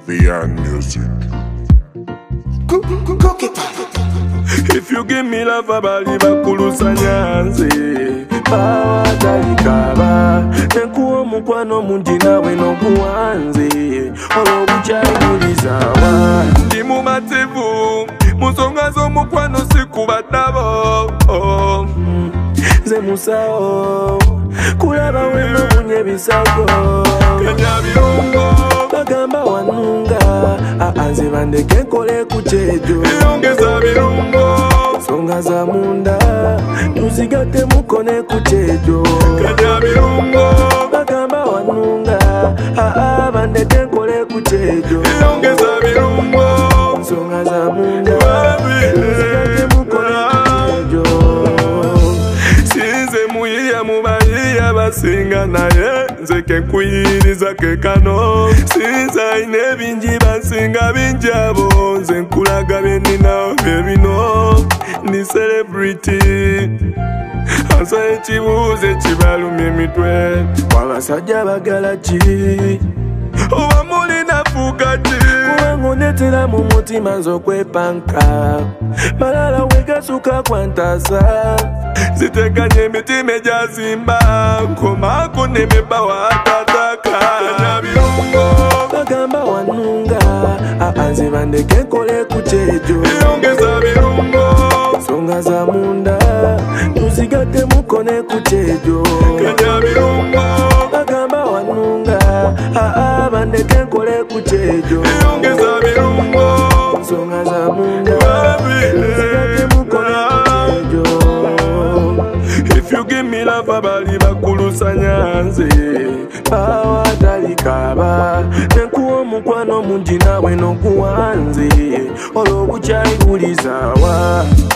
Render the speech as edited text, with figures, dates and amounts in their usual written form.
Beyond music. If you give me love, abali bakulusa nyanze bawa talikaba nekuwa mukwano mungi nawe nokuwanze olwobukyayigulizawa ndi mumativu musonga z'omukwano sikubadabo nze musawo kulaba weno bunye bisago kenya birungo bagamba wanunga nze bandeke nkole ku kyejo yongeza birungo songa za munda tuzigate mukone ku kyejo kenya birungo bagamba wanunga bandeke nkole ku kyejo yongeza birungo songa za munda tuzigate mukone ku kyejo muyiya mubayiya basinga naye nze kenkuyiriza kekano sinza ine bingi basinga bingi abo nze nkulaga byenina byebino ndi celebrity ansa ekibuuzo ekibaluma emitwe wabasajja bagala ki oba mulina fuuka ki kubanga ondetera mu mutima nze okwepanka malala wegasuka kwantasa zitekanye emitima egyazimba nkomako nemeba watataka nyabirungo bagamba wanunga nze bandeke nkole ku kyejo yongeza birungo songa za munda tuzigate mukone ku kyejo kanyabirungo bagamba wanunga bandeke nkole ku kyejo yongeza birungo songa za munda tuzigate mukone ku kyejo. If you give me love, abali bakulusa nyanze bawa talikaba nekuwa mukwano mungi nawe nokuwanze olwobukyayigulizawa